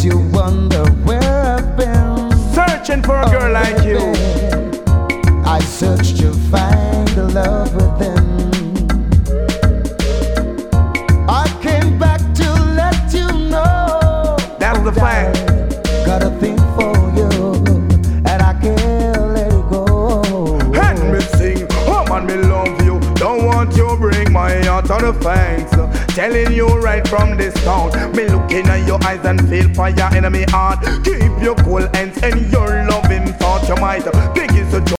you wonder where I've been. Searching for a girl like you. I searched to find the love within. I came back to let you know. That's the fact. Got a thing for you, and I can't let it go. And me sing, oh man, me love you. Don't want you break my heart on the fangs. Telling you right from this town. Me looking at your eyes and feel fire in my heart. Keep your cool hands and your loving thought. You might think it's a joke.